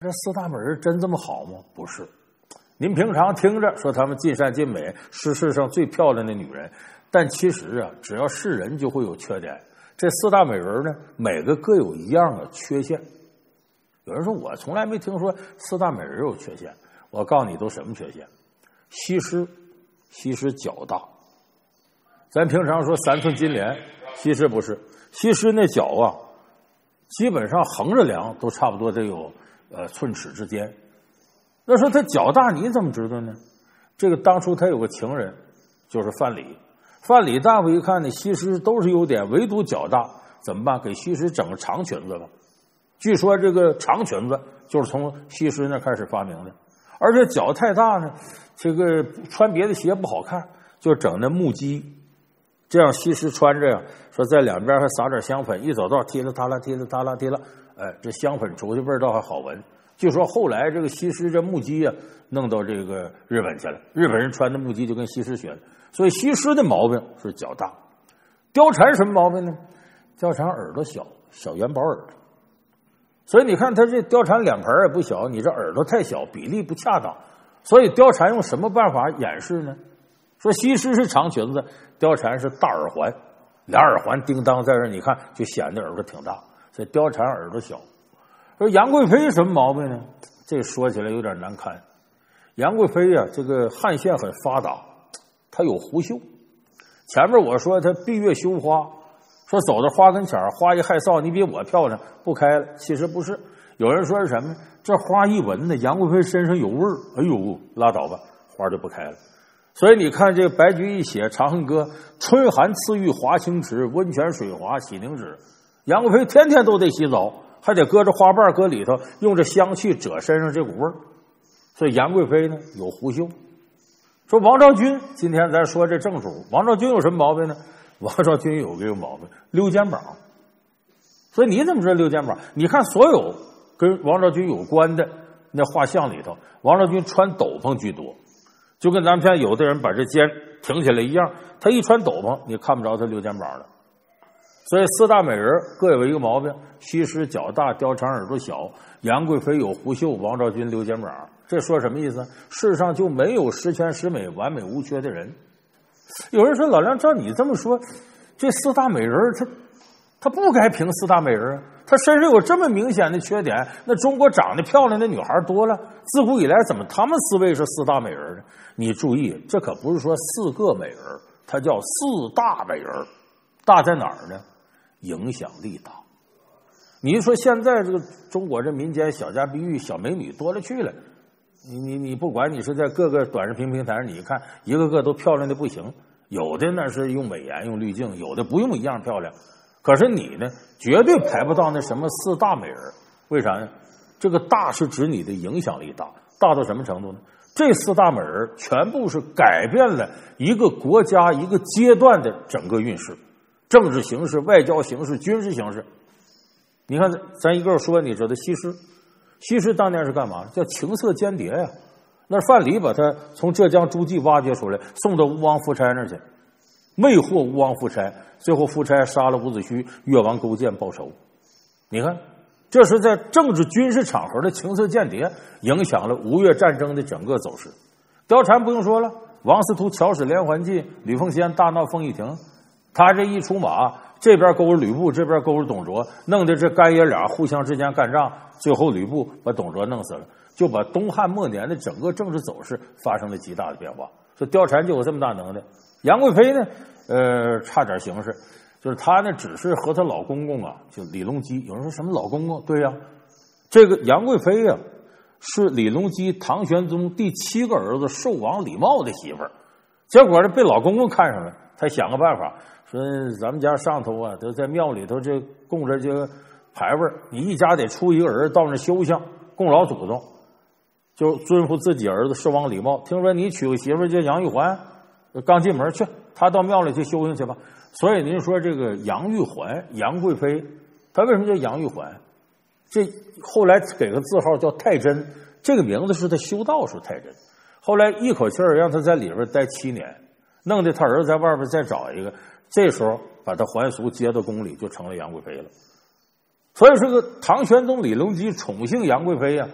这四大美人真这么好吗？不是。您平常听着说她们尽善尽美，是世上最漂亮的女人，但其实啊，只要是人就会有缺点。这四大美人呢，每个各有一样的缺陷。有人说我从来没听说四大美人有缺陷，我告诉你都什么缺陷？西施脚大。咱平常说3寸金莲，西施不是，西施那脚啊，基本上横着量都差不多得有寸尺之间。那说她脚大，你怎么知道呢？这个当初她有个情人，就是范蠡。范蠡大夫一看呢，西施都是优点，唯独脚大，怎么办？给西施整个长裙子吧。据说这个长裙子就是从西施那开始发明的，而且脚太大呢，这个穿别的鞋不好看，就整那木屐，这样西施穿着呀，说在两边还撒点香粉，一走道踢了踏啦踢了踏啦踢了，哎，这香粉出去味道还好闻。据说后来这个西施这木屐啊，弄到这个日本去了，日本人穿的木屐就跟西施学的，所以西施的毛病是脚大。貂蝉什么毛病呢？貂蝉耳朵小，小元宝耳朵。所以你看他这貂蝉脸盘也不小，你这耳朵太小，比例不恰当。所以貂蝉用什么办法掩饰呢？说西施是长裙子，貂蝉是大耳环，俩耳环叮当在这，你看就显得耳朵挺大。所以貂蝉耳朵小。说杨贵妃什么毛病呢？这说起来有点难堪。杨贵妃啊，这个汗腺很发达，她有狐臭。前面我说她闭月羞花，说走到花跟前花一害臊，你比我漂亮，不开了。其实不是，有人说是什么？这花一闻呢，杨贵妃身上有味儿，哎呦，拉倒吧，花就不开了。所以你看这个白居易写《长恨歌》，春寒赐浴华清池，温泉水滑洗凝脂。杨贵妃天天都得洗澡，还得搁着花瓣搁里头，用着香气遮身上这股味儿。所以杨贵妃呢有狐臭。说王昭君，今天咱说这正主，王昭君有什么毛病呢？王昭君有个毛病，溜肩膀。所以你怎么知道溜肩膀？你看所有跟王昭君有关的那画像里头，王昭君穿斗篷居多，就跟咱们现在有的人把这肩挺起来一样，他一穿斗篷，你看不着他溜肩膀了。所以四大美人各有一个毛病，西施脚大，貂蝉耳朵小，杨贵妃有狐臭，王昭君溜肩膀。这说什么意思？世上就没有十全十美、完美无缺的人。有人说老梁，照你这么说，这四大美人她不该评四大美人，她身上有这么明显的缺点，那中国长得漂亮的女孩多了，自古以来怎么她们四位是四大美人呢？你注意，这可不是说四个美人，它叫四大美人。大在哪儿呢？影响力大。你说现在这个中国这民间小家碧玉、小美女多了去了，你不管你是在各个短视频平台上，你一看一个个都漂亮的不行，有的那是用美颜用滤镜，有的不用一样漂亮。可是你呢，绝对排不到那什么四大美人。为啥呢？这个大是指你的影响力大，大到什么程度呢？这四大美人全部是改变了一个国家一个阶段的整个运势，政治形势、外交形势、军事形势。你看咱一个说，你知道西施当年是干嘛？叫情色间谍呀。那范蠡把他从浙江诸暨挖掘出来，送到吴王夫差那儿去，魅惑吴王夫差，最后夫差杀了伍子胥，越王勾践报仇。你看，这是在政治军事场合的情色间谍，影响了吴越战争的整个走势。貂蝉不用说了，王司徒巧使连环计，吕奉先大闹凤仪亭，他这一出马，这边勾着吕布，这边勾着董卓，弄得这干爷俩互相之间干仗，最后吕布把董卓弄死了，就把东汉末年的整个政治走势发生了极大的变化。所以貂蝉就有这么大能耐。杨贵妃呢，差点形势，就是她呢只是和她老公公啊，就李隆基。有人说什么老公公？对呀，这个杨贵妃呀，是李隆基唐玄宗第7个儿子寿王李瑁的媳妇儿。结果呢被老公公看上了，他想个办法，说咱们家上头啊都在庙里头这供着这个牌位，你一家得出一个儿子到那修行供老祖宗，就尊服自己儿子寿王李瑁。听说你娶个媳妇叫杨玉环，刚进门去，他到庙里去修行去吧。所以您说这个杨玉环，杨贵妃，她为什么叫杨玉环？这后来给个字号叫太真，这个名字是她修道时太真。后来一口气儿让她在里边待7年，弄得她儿子在外边再找一个，这时候把她还俗接到宫里，就成了杨贵妃了。所以这个唐玄宗李隆基宠幸杨贵妃啊，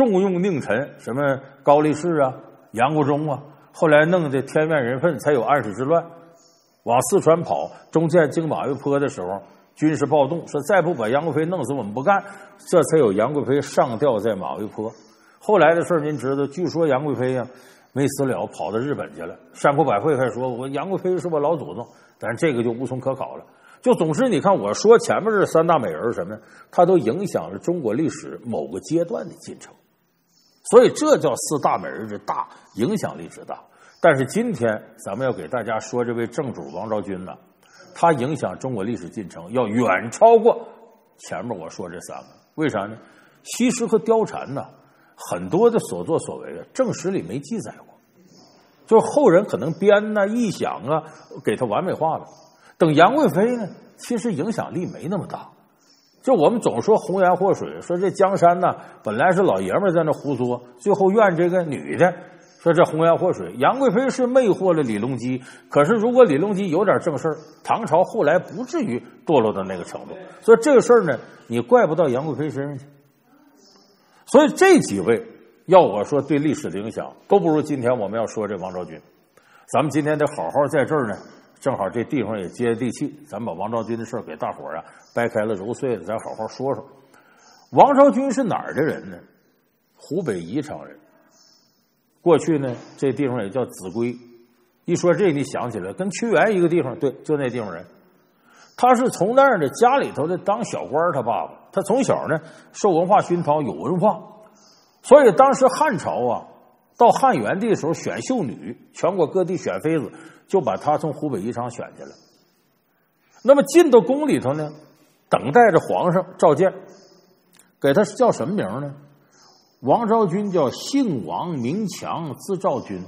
重用佞臣，什么高力士啊、杨国忠啊，后来弄得天怨人愤，才有安史之乱。往四川跑，中间经马嵬坡的时候，军事暴动，说再不把杨贵妃弄死，我们不干。这才有杨贵妃上吊在马嵬坡。后来的事您知道，据说杨贵妃呀没死了，跑到日本去了。山口百惠还说我杨贵妃是我老祖宗，但是这个就无从可考了。就总之，你看我说前面这三大美人什么，它都影响了中国历史某个阶段的进程。所以这叫四大美人之大，影响力之大。但是今天咱们要给大家说这位正主王昭君呢，他影响中国历史进程要远超过前面我说这三个。为啥呢？西施和貂蝉呢，很多的所作所为正史里没记载过，就是后人可能编呐、臆想啊，给他完美化了。等杨贵妃呢，其实影响力没那么大。就我们总说红颜祸水，说这江山呢本来是老爷们在那胡说，最后怨这个女的，说这红颜祸水。杨贵妃是魅惑了李隆基，可是如果李隆基有点正事儿，唐朝后来不至于堕落到那个程度。所以这个事儿呢，你怪不到杨贵妃身上去。所以这几位要我说对历史的影响，都不如今天我们要说这王昭君。咱们今天得好好在这儿呢，正好这地方也接地气，咱把王昭君的事儿给大伙儿掰开了揉碎了，咱好好说说。王昭君是哪儿的人呢？湖北宜昌人。过去呢，这地方也叫秭归。一说这，你想起来跟屈原一个地方，对，就那地方人。他是从那儿的家里头的当小官，他爸爸，他从小呢受文化熏陶，有文化，所以当时汉朝到汉元帝的时候选秀女，全国各地选妃子，就把他从湖北宜昌选去了。那么进到宫里头呢，等待着皇上召见，给他叫什么名呢？王昭君叫姓王名强，字昭君。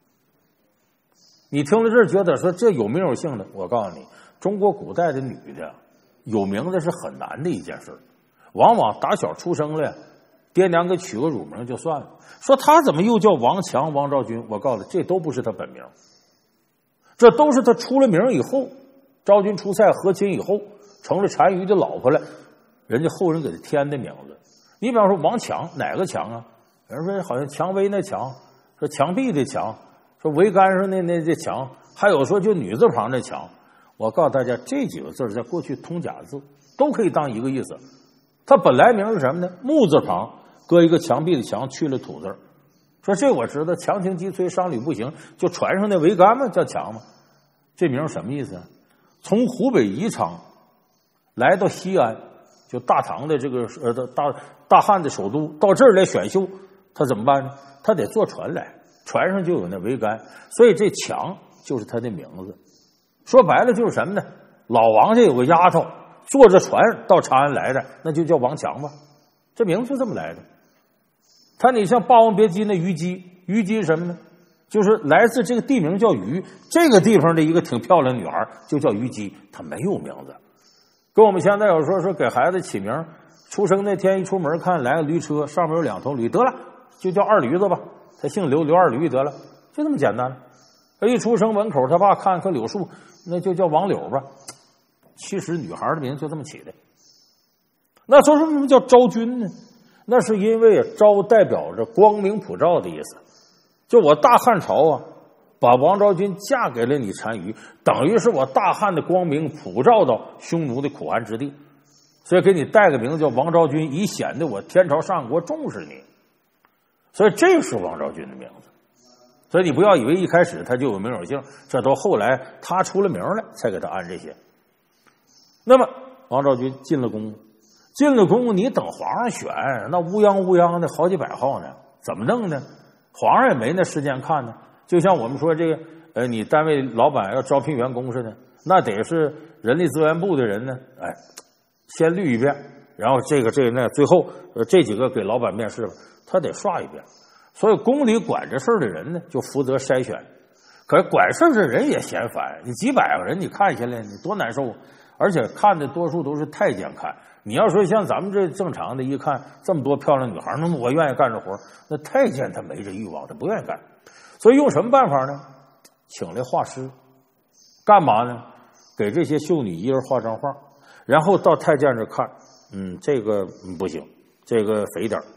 你听了这儿觉得说这有名有姓的，我告诉你，中国古代的女的有名的是很难的一件事，往往打小出生了，爹娘给取个乳名就算了。说他怎么又叫王强、王昭君？我告诉你，这都不是他本名，这都是他出了名以后，昭君出塞和亲以后，成了单于的老婆了，人家后人给他添的名字。你比方说王强，哪个强啊？有人说好像蔷薇那强，说墙壁的墙，说桅杆上那墙，还有说就女字旁的墙。我告诉大家，这几个字在过去通假字都可以当一个意思。它本来名是什么呢？木字旁搁一个墙壁的墙，去了土字。说这我知道，强行击摧，商旅不行，就船上的桅杆嘛，叫强嘛。这名什么意思啊？从湖北宜昌来到西安，就大唐的这个大汉的首都，到这儿来选秀，他怎么办呢？他得坐船来，船上就有那桅杆，所以这强就是他的名字。说白了就是什么呢？老王家有个丫头坐着船到长安来的，那就叫王强吧，这名字就这么来的。他你像《霸王别姬》那虞姬，虞姬是什么呢？就是来自这个地名叫虞，这个地方的一个挺漂亮的女孩就叫虞姬，她没有名字。跟我们现在有说给孩子起名，出生那天一出门看来个驴车，上面有2头驴，得了就叫二驴子吧，他姓刘，刘二驴得了，就这么简单。他一出生门口他爸看棵柳树，那就叫王柳吧。其实女孩的名字就这么起的。那说什么叫昭君呢？那是因为昭代表着光明普照的意思。就我大汉朝把王昭君嫁给了你单于，等于是我大汉的光明普照到匈奴的苦寒之地，所以给你带个名字叫王昭君，以显得我天朝上国重视你。所以这是王昭君的名字。所以你不要以为一开始他就有名有姓，这都后来他出了名了才给他安这些。那么王昭君进了宫，你等皇上选，那乌泱的好几百号呢，怎么弄呢？皇上也没那时间看呢。就像我们说这个你单位老板要招聘员工似的，那得是人力资源部的人呢，先滤一遍，然后这个那最后这几个给老板面试了，他得刷一遍。所以宫里管这事儿的人呢，就负责筛选。可是管事儿的人也嫌烦，你几百个人你看下来，你多难受。而且看的多数都是太监看。你要说像咱们这正常的，一看这么多漂亮女孩，那么我愿意干这活，那太监他没这欲望，他不愿意干。所以用什么办法呢？请来画师，干嘛呢？给这些秀女一人画张画，然后到太监这看，这个不行，这个肥点，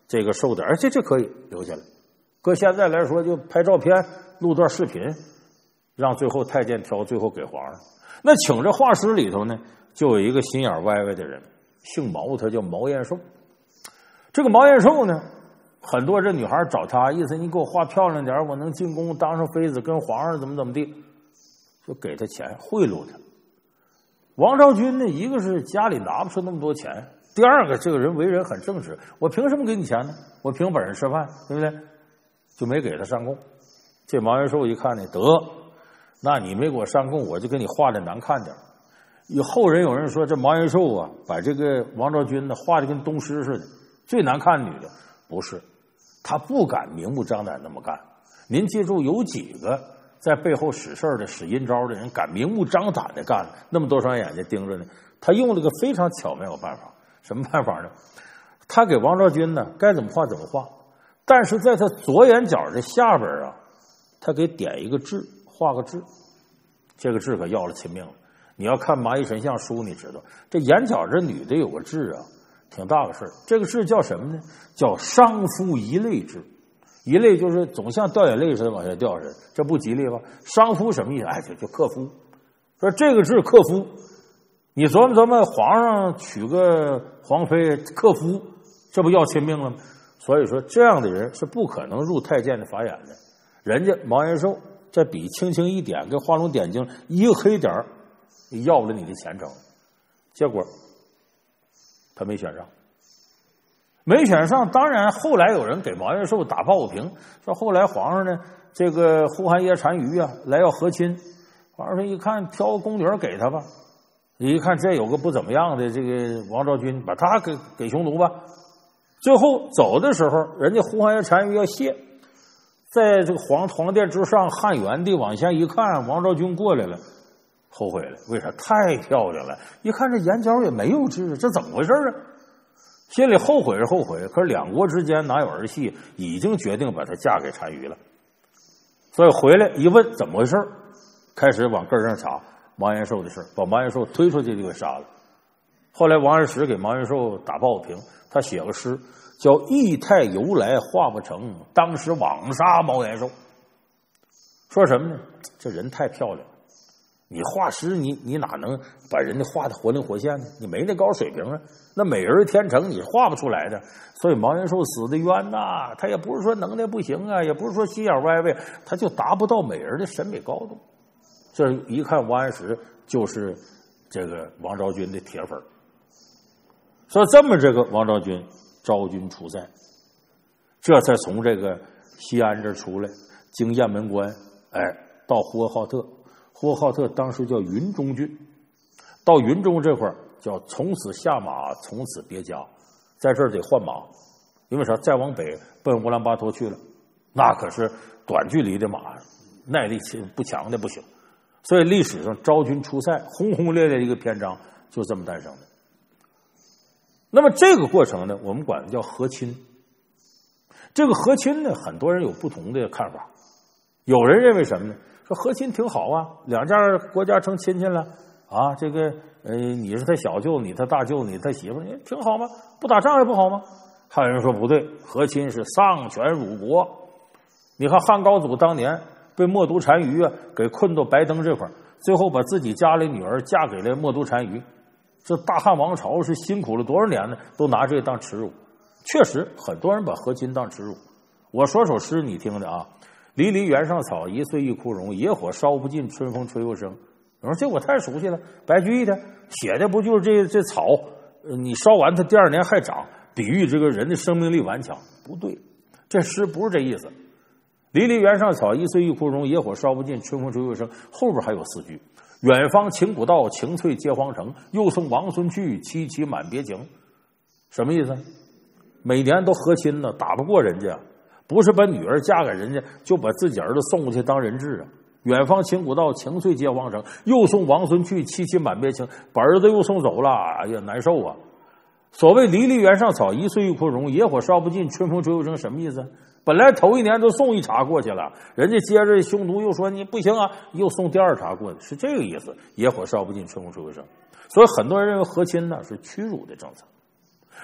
这个受点，而且这可以留下来。搁现在来说，就拍照片、录段视频，让最后太监挑，最后给皇上。那请这画师里头呢，就有一个心眼歪歪的人，姓毛，他叫毛延寿。这个毛延寿呢，很多这女孩找他，意思你给我画漂亮点，我能进宫当上妃子，跟皇上怎么地，就给他钱贿赂他。王昭君呢，一个是家里拿不出那么多钱，第二个这个人为人很正直，我凭什么给你钱呢？我凭本事吃饭，对不对？就没给他上供。这毛延寿一看呢，得，那你没给我上供，我就给你画的难看点。以后人有人说这毛延寿啊，把这个王昭君呢画的跟东施似的，最难看的女的。不是，他不敢明目张胆那么干。您记住，有几个在背后使事的、使阴招的人敢明目张胆的干，那么多双眼睛盯着呢？他用了个非常巧妙的办法。什么办法呢？他给王昭君呢该怎么画怎么画，但是在他左眼角的下边啊，他给点一个痣，画个痣。这个痣可要了亲命了。你要看《蚂蚁神像》书，你知道这眼角这女的有个痣啊，挺大个事儿。这个痣叫什么呢？叫伤夫一泪痣。一泪就是总像掉眼泪似的往下掉似的，这不吉利吧？伤夫什么意思？哎，就克夫。说这个痣克夫，你琢磨琢磨，皇上娶个皇妃克夫，这不要亲命了吗？所以说这样的人是不可能入太监的法眼的。人家毛延寿这笔轻轻一点，跟画龙点睛一个黑点要了你的前程。结果他没选上。没选上，当然后来有人给毛延寿打抱不平，说后来皇上呢，这个呼韩邪单于啊来要和亲，皇上说一看挑个宫女给他吧，一看这有个不怎么样的这个王昭君，把他给匈奴吧。最后走的时候，人家呼韩邪单于要谢，在这个皇殿之上汉辕地往下一看，王昭君过来了，后悔了。为啥？太漂亮了，一看这眼角也没有痣，这怎么回事啊？心里后悔是后悔，可是两国之间哪有儿戏，已经决定把她嫁给单于了。所以回来一问怎么回事，开始往根上查毛延寿的事，把毛延寿推出去就给杀了。后来王安石给毛延寿打抱不平，他写个诗叫“义太由来画不成，当时枉杀毛延寿”。说什么呢？这人太漂亮，你画师你哪能把人家画的活灵活现呢？你没那高水平啊，那美人天成你画不出来的。所以毛延寿死的冤呐，他也不是说能耐不行啊，也不是说心眼歪歪，他就达不到美人的审美高度。这一看王安石就是这个王昭君的铁粉，所以这么这个王昭君昭君出塞，这才从这个西安这出来，经雁门关，到呼和浩特。呼和浩特当时叫云中郡，到云中这块儿叫从此下马，从此别家，在这儿得换马，因为啥？再往北奔乌兰巴托去了，那可是短距离的马，耐力不强的不行。所以历史上昭君出塞轰轰烈烈的一个篇章就这么诞生的。那么这个过程呢，我们管它叫和亲。这个和亲呢，很多人有不同的看法。有人认为什么呢？说和亲挺好啊，两家国家成亲戚了啊，这个你是他小舅，你他大舅，你他媳妇，挺好吗？不打仗也不好吗？还有人说不对，和亲是丧权辱国。你看汉高祖当年被冒顿单于啊给困到白登这块，最后把自己家里女儿嫁给了冒顿单于。这大汉王朝是辛苦了多少年呢？都拿这个当耻辱。确实，很多人把和亲当耻辱。我说首诗你听着啊：离离原上草，一岁一枯荣。野火烧不尽，春风吹又生。我说这我太熟悉了，白居易的写的不就是这草？你烧完它第二年还长，比喻这个人的生命力顽强。不对，这诗不是这意思。离离原上草，一岁一枯荣。野火烧不尽，春风吹又生。后边还有四句：远方秦古道，晴翠接荒城。又送王孙去，萋萋满别情。什么意思？每年都和亲呢，打不过人家，不是把女儿嫁给人家，就把自己儿子送过去当人质啊。远方秦古道，晴翠接荒城。又送王孙去，萋萋满别情。把儿子又送走了，哎呀，难受啊。所谓离离原上草，一岁一枯荣。野火烧不尽，春风吹又生。什么意思？本来头一年都送一茬过去了，人家接着匈奴又说你不行啊，又送第二茬过去，是这个意思。野火烧不尽，春风吹又生。所以很多人认为和亲呢是屈辱的政策。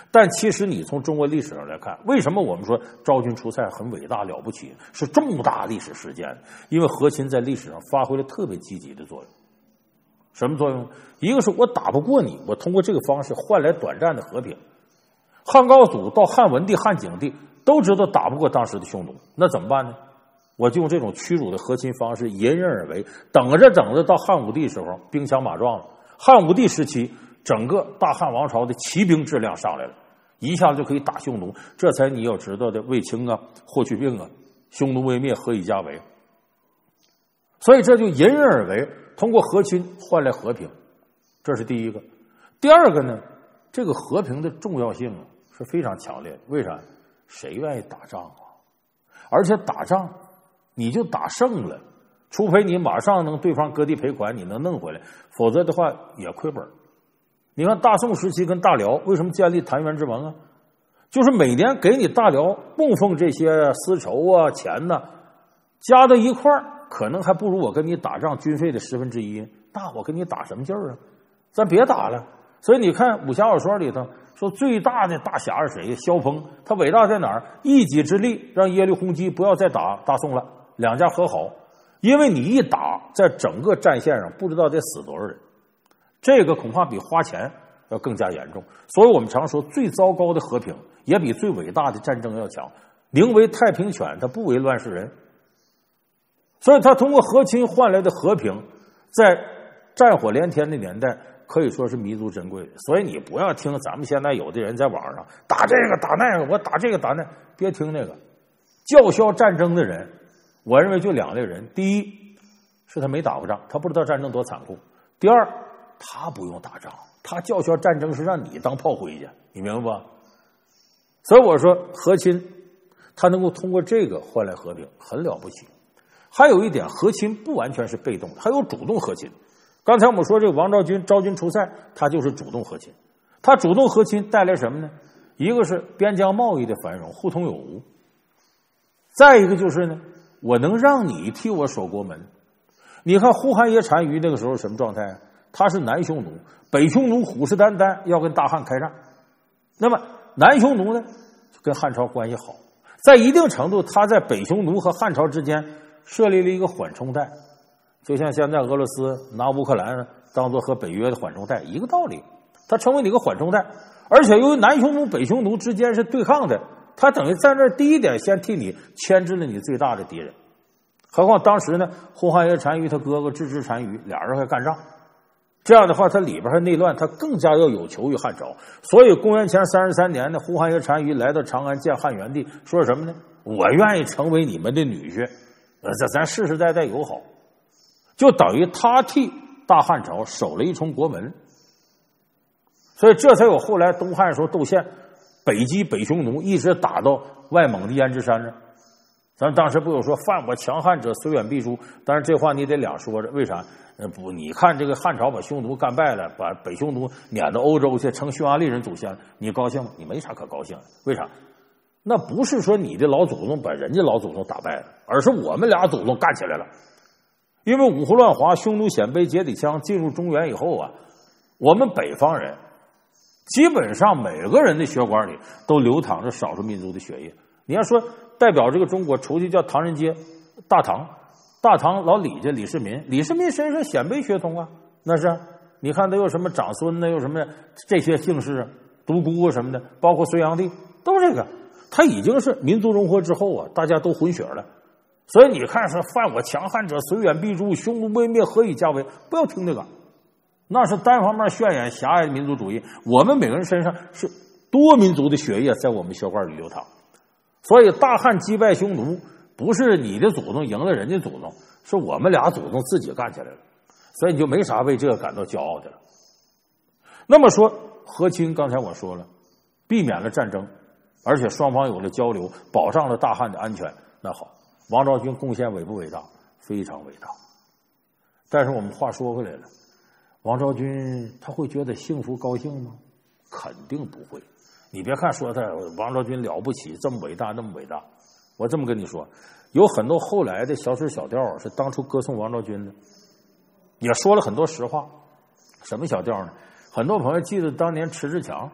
但其实你从中国历史上来看，为什么我们说昭君出塞很伟大了不起，是重大历史事件？因为和亲在历史上发挥了特别积极的作用。什么作用？一个是我打不过你，我通过这个方式换来短暂的和平。汉高祖到汉文帝、汉景帝都知道打不过当时的匈奴，那怎么办呢？我就用这种屈辱的和亲方式迎刃而为，等着等着，到汉武帝时候兵强马壮了。汉武帝时期，整个大汉王朝的骑兵质量上来了，一下子就可以打匈奴，这才你要知道的卫青啊、霍去病啊，匈奴未灭，何以家为？所以这就迎刃而为，通过和亲换来和平，这是第一个。第二个呢，这个和平的重要性是非常强烈的。为啥？谁愿意打仗啊？而且打仗你就打胜了，除非你马上能对方割地赔款，你能弄回来，否则的话也亏本。你看大宋时期跟大辽为什么建立澶渊之盟啊？就是每年给你大辽供奉这些丝绸啊、钱呢，加到一块儿，可能还不如我跟你打仗军费的1/10。那我跟你打什么劲儿啊？咱别打了。所以你看武侠小说里头说最大的大侠是谁？萧峰。他伟大在哪儿？一己之力让耶律洪基不要再打大宋了，两家和好。因为你一打，在整个战线上不知道得死多少人，这个恐怕比花钱要更加严重。所以我们常说，最糟糕的和平也比最伟大的战争要强。宁为太平犬，它不为乱世人。所以他通过和亲换来的和平，在战火连天的年代可以说是弥足珍贵的。所以你不要听咱们现在有的人在网上打这个打那个，我打这个打那，别听那个叫嚣战争的人。我认为就两类人，第一是他没打过仗，他不知道战争多残酷；第二，他不用打仗，他叫嚣战争是让你当炮灰去，你明白吧？所以我说和亲他能够通过这个换来和平，很了不起。还有一点，和亲不完全是被动的，还有主动和亲。刚才我们说这个王昭君昭君出塞，他就是主动和亲。他主动和亲带来什么呢？一个是边疆贸易的繁荣，互通有无；再一个就是呢，我能让你替我守国门。你看呼韩邪单于那个时候什么状态？他是南匈奴，北匈奴虎视眈眈要跟大汉开战。那么南匈奴呢，跟汉朝关系好，在一定程度，他在北匈奴和汉朝之间设立了一个缓冲带，就像现在俄罗斯拿乌克兰当做和北约的缓冲带一个道理，它成为你一个缓冲带。而且由于南匈奴、北匈奴之间是对抗的，他等于在那儿第一点先替你牵制了你最大的敌人。何况当时呢，呼韩邪单于他哥哥郅支单于俩人还干仗，这样的话他里边还内乱，他更加要有求于汉朝。所以公元前33年呢，呼韩邪单于来到长安见汉元帝，说什么呢？我愿意成为你们的女婿，咱世世代代友好，就等于他替大汉朝守了一重国门。所以这才有后来东汉时候窦宪北击北匈奴，一直打到外蒙的胭脂山这。咱当时不有说犯我强汉者虽远必诛，但是这话你得两说着。为啥？不，你看这个汉朝把匈奴干败了，把北匈奴撵到欧洲去，成匈牙利人祖先了，你高兴吗？你没啥可高兴的。为啥？那不是说你的老祖宗把人家老祖宗打败了，而是我们俩祖宗干起来了。因为五胡乱华、匈奴鲜卑、解体羌进入中原以后啊，我们北方人基本上每个人的血管里都流淌着少数民族的血液。你要说代表这个中国出去叫唐人街，大唐老李家李世民身上鲜卑血统啊，那是你看他有什么长孙呢，有什么这些姓氏啊，独孤啊什么的，包括隋炀帝都这个，他已经是民族融合之后啊，大家都混血了。所以你看说犯我强汉者虽远必诛，匈奴未灭何以家为，不要听这个，那是单方面渲染狭隘的民族主义。我们每个人身上是多民族的血液在我们血管里流淌。所以大汉击败匈奴不是你的祖宗赢了人家祖宗，是我们俩祖宗自己干起来了。所以你就没啥为这个感到骄傲的了。那么说和亲，刚才我说了，避免了战争，而且双方有了交流，保障了大汉的安全。那好，王昭君贡献伟不伟大？非常伟大。但是我们话说回来了，王昭君她会觉得幸福高兴吗？肯定不会。你别看说他王昭君了不起，这么伟大那么伟大，我这么跟你说，有很多后来的小曲小调是当初歌颂王昭君的，也说了很多实话。什么小调呢？很多朋友记得当年迟志强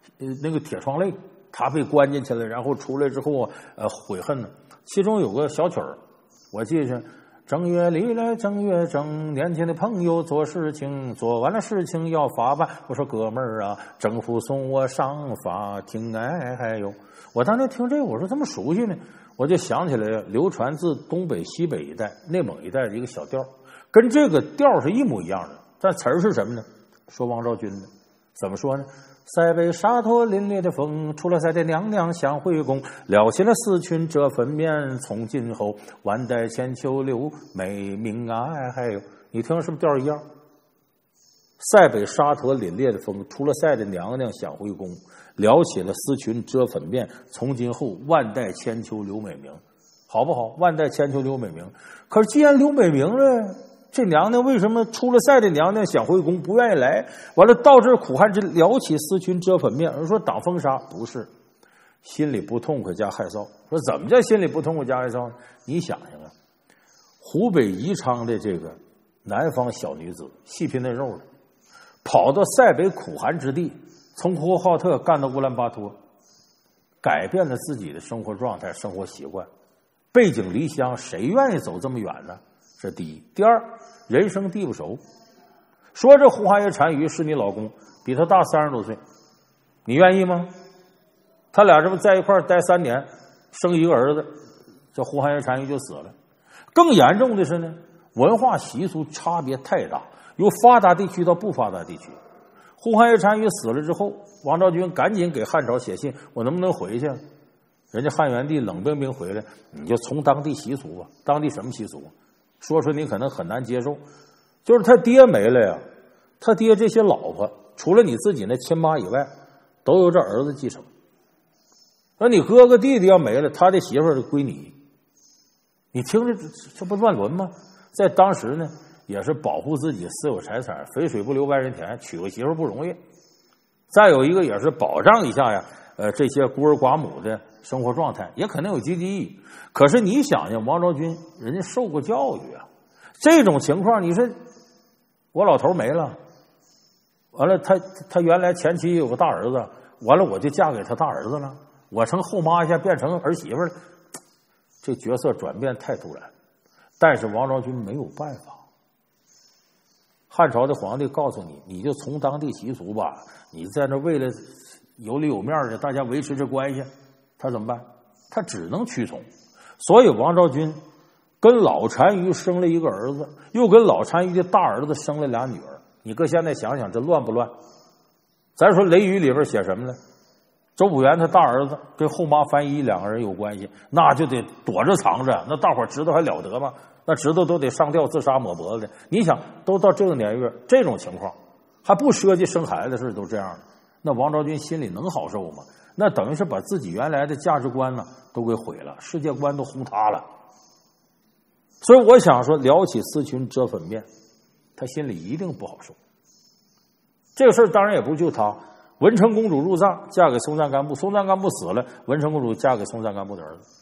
那个铁窗泪，他被关进去了，然后出来之后悔恨呢。其中有个小曲儿，我记着。正月里来正月正，年轻的朋友做事情，做完了事情要发办。我说哥们儿啊，政府送我上法庭哎，还有我当时听这个，我说这么熟悉呢，我就想起来流传自东北西北一带、内蒙一带的一个小调，跟这个调是一模一样的。但词儿是什么呢？说王昭君的，怎么说呢？塞北沙陀凛冽的风，出了塞的娘娘相会宫，撩起了四裙遮粉面，从今后万代千秋留美名啊！还有，你听是不是调一样？塞北沙陀凛冽的风，出了塞的娘娘相会宫，撩起了丝裙遮粉面，从今后万代千秋留美名，好不好？万代千秋留美名。可是既然留美名了，这娘娘为什么出了塞的娘娘想回宫不愿意来？完了到这儿苦寒之撩起丝裙遮粉面，人说挡风沙，不是，心里不痛快加害臊。说怎么叫心里不痛快加害臊？你想想啊，湖北宜昌的这个南方小女子，细皮嫩肉的，跑到塞北苦寒之地，从呼和浩特干到乌兰巴托，改变了自己的生活状态、生活习惯，背井离乡，谁愿意走这么远呢？这第一。第二，人生地不熟，说这胡汉爷单于是你老公，比他大30多岁，你愿意吗？他俩这不在一块儿待3年，生一个儿子，这胡汉爷单于就死了。更严重的是呢，文化习俗差别太大，由发达地区到不发达地区。胡汉爷单于死了之后，王昭君赶紧给汉朝写信，我能不能回去？人家汉元帝冷冰冰回来，你就从当地习俗吧。当地什么习俗？说出你可能很难接受，就是他爹没了呀，他爹这些老婆除了你自己那亲妈以外，都由这儿子继承。那你哥哥弟弟要没了，他的媳妇儿就归你。你听着这不乱伦吗？在当时呢，也是保护自己私有财产，肥水不流外人田，娶个媳妇不容易。再有一个也是保障一下呀，这些孤儿寡母的生活状态，也可能有积极意义。可是你想想，王昭君人家受过教育啊，这种情况，你说我老头没了，完了他原来前妻有个大儿子，完了我就嫁给他大儿子了，我成后妈一下变成儿媳妇了，这角色转变太突然。但是王昭君没有办法，汉朝的皇帝告诉你，你就从当地习俗吧，你在那为了有里有面的大家维持这关系，他怎么办？他只能屈从。所以王昭君跟老单于生了一个儿子，又跟老单于的大儿子生了俩女儿。你搁现在想想，这乱不乱？咱说《雷雨》里边写什么呢？周补元他大儿子跟后妈樊一2个人有关系，那就得躲着藏着，那大伙知道还了得吗？那知道都得上吊自杀抹脖子的。你想都到这个年月，这种情况还不涉及生孩子的事都这样的，那王昭君心里能好受吗？那等于是把自己原来的价值观呢都给毁了，世界观都轰塌了。所以我想说，撩起丝裙遮粉面，他心里一定不好受。这个事儿当然也不就他，文成公主入藏，嫁给松赞干布，松赞干布死了，文成公主嫁给松赞干布的儿子。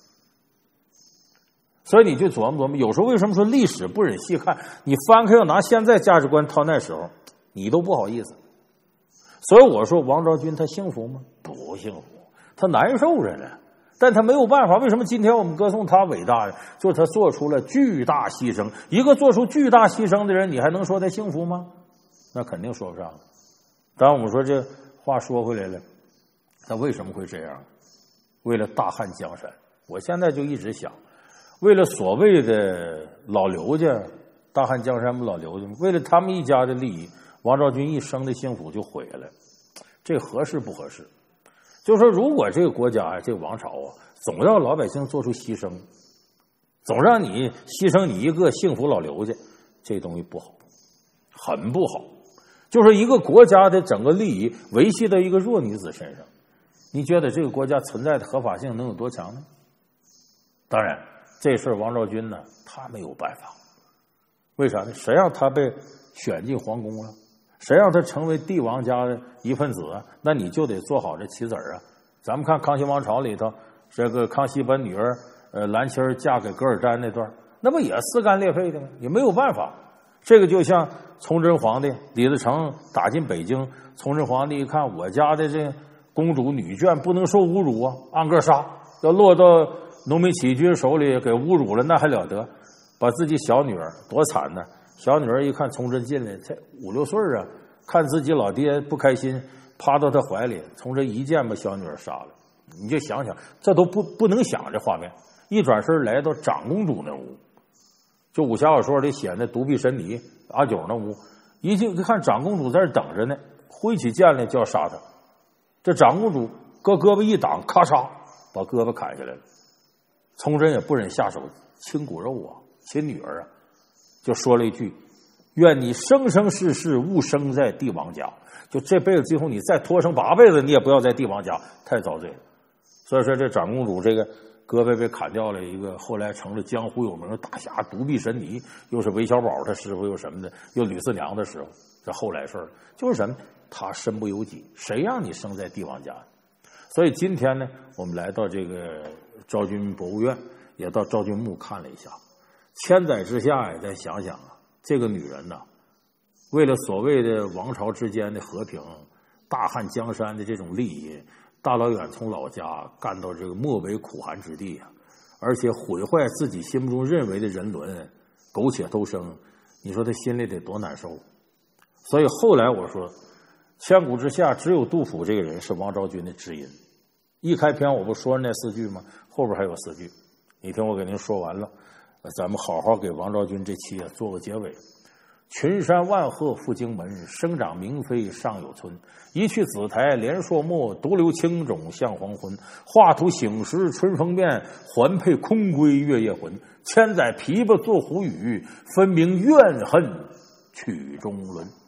所以你就琢磨琢磨，有时候为什么说历史不忍细看？你翻开要拿现在价值观套那时候，你都不好意思。所以我说王昭君她幸福吗？不幸福，她难受着呢。但她没有办法，为什么今天我们歌颂她伟大呀？就是她做出了巨大牺牲。一个做出巨大牺牲的人，你还能说她幸福吗？那肯定说不上。当然我们说这话说回来了，她为什么会这样？为了大汉江山。我现在就一直想，为了所谓的老刘家，大汉江山不老刘家吗？为了他们一家的利益，王昭君一生的幸福就毁了，这合适不合适？就说如果这个国家这个王朝啊，总让老百姓做出牺牲，总让你牺牲你一个幸福老刘家，这东西不好，很不好。就是一个国家的整个利益维系在一个弱女子身上，你觉得这个国家存在的合法性能有多强呢？当然这事王昭君呢，她没有办法。为啥呢？谁让她被选进皇宫了？谁让她成为帝王家的一份子啊？那你就得做好这棋子啊。咱们看康熙王朝里头，这个康熙把女儿兰心儿嫁给噶尔丹那段，那不也撕肝裂肺的吗？也没有办法。这个就像崇祯皇帝李自成打进北京，崇祯皇帝一看我家的这公主女眷不能受侮辱啊，按个杀，要落到农民起义军手里给侮辱了，那还了得？把自己小女儿多惨呢！小女儿一看崇祯进来，才5、6岁啊，看自己老爹不开心，趴到他怀里，崇祯一剑把小女儿杀了。你就想想，这都不能想这画面。一转身来到长公主那屋，就武侠小说里写那独臂神尼阿九那屋，一进就看长公主在这等着呢，挥起剑来就要杀他。这长公主搁胳膊一挡，咔嚓把胳膊砍下来了。崇祯也不忍下手亲骨肉啊，亲女儿啊，就说了一句：“愿你生生世世勿生在帝王家。”就这辈子最后你再拖生8辈子，你也不要在帝王家，太遭罪了。所以说这长公主这个胳膊被砍掉了一个，后来成了江湖有名的大侠独臂神尼，又是韦小宝他师傅又什么的，又吕四娘的师傅，这后来事儿就是什么？他身不由己，谁让你生在帝王家？所以今天呢，我们来到这个昭君博物院，也到昭君墓看了一下。千载之下，也再想想啊，这个女人呢，为了所谓的王朝之间的和平、大汉江山的这种利益，大老远从老家干到这个漠北苦寒之地啊，而且毁坏自己心目中认为的人伦，苟且偷生，你说他心里得多难受？所以后来我说，千古之下只有杜甫这个人是王昭君的知音。一开篇我不说那4句吗？后边还有4句，你听我给您说完了，咱们好好给王昭君这期做个结尾。群山万壑赴荆门，生长明妃尚有村。一去紫台连朔漠，独留青冢向黄昏。画图醒时春风面，还配空归月夜魂。千载琵琶作胡语，分明怨恨曲中伦。